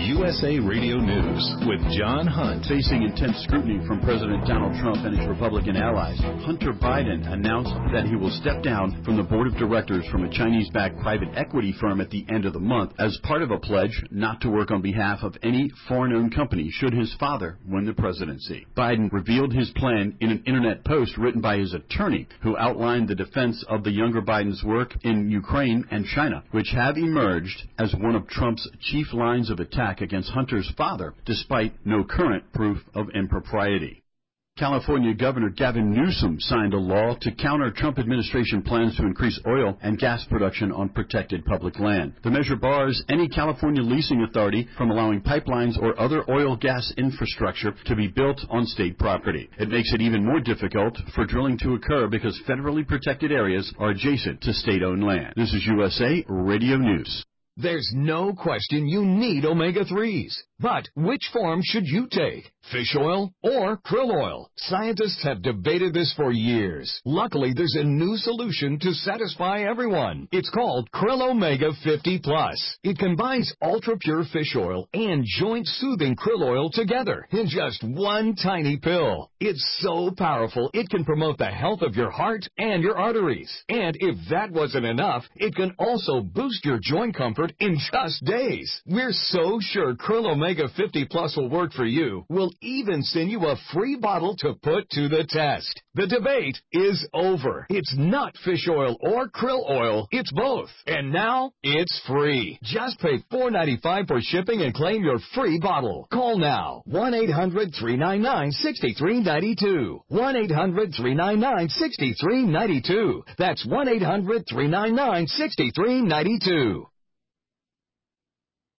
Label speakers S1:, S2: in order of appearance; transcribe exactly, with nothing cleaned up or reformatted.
S1: U S A Radio News with John Hunt.
S2: Facing intense scrutiny from President Donald Trump and his Republican allies, Hunter Biden announced that he will step down from the board of directors from a Chinese-backed private equity firm at the end of the month as part of a pledge not to work on behalf of any foreign-owned company should his father win the presidency. Biden revealed his plan in an internet post written by his attorney, who outlined the defense of the younger Biden's work in Ukraine and China, which have emerged as one of Trump's chief lines of attack against Hunter's father, despite no current proof of impropriety. California Governor Gavin Newsom signed a law to counter Trump administration plans to increase oil and gas production on protected public land. The measure bars any California leasing authority from allowing pipelines or other oil gas infrastructure to be built on state property. It makes it even more difficult for drilling to occur because federally protected areas are adjacent to state-owned land. This is U S A Radio News.
S3: There's no question you need omega threes. But which form should you take? Fish oil or krill oil? Scientists have debated this for years. Luckily, there's a new solution to satisfy everyone. It's called Krill Omega fifty plus. It combines ultra-pure fish oil and joint-soothing krill oil together in just one tiny pill. It's so powerful, it can promote the health of your heart and your arteries. And if that wasn't enough, it can also boost your joint comfort in just days. We're so sure Krill Omega fifty plus will work for you. We'll even send you a free bottle to put to the test. The debate is over. It's not fish oil or krill oil. It's both. And now it's free. Just pay four dollars and ninety-five cents for shipping and claim your free bottle. Call now. one eight hundred three nine nine six three nine two. one eight hundred three nine nine six three nine two. That's one eight hundred three nine nine six three nine two.